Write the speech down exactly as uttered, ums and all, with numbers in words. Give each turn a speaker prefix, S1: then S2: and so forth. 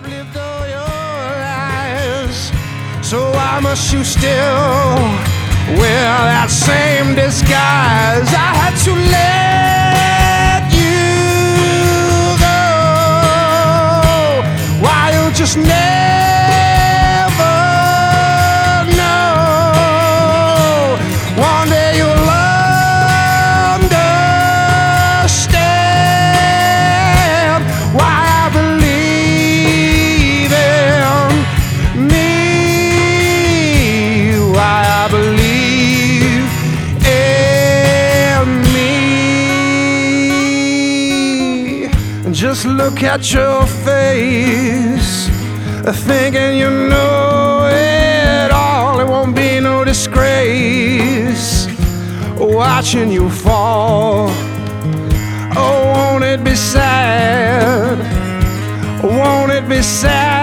S1: I've lived all your lies, so why must you still wear that same disguise? I had to let you go. Why you just never know? One day you'll understand why I believe in me, why I believe in me. Just look at your face, thinking you know it all. It won't be no disgrace watching you fall. Oh, won't it be sad? Won't it be sad?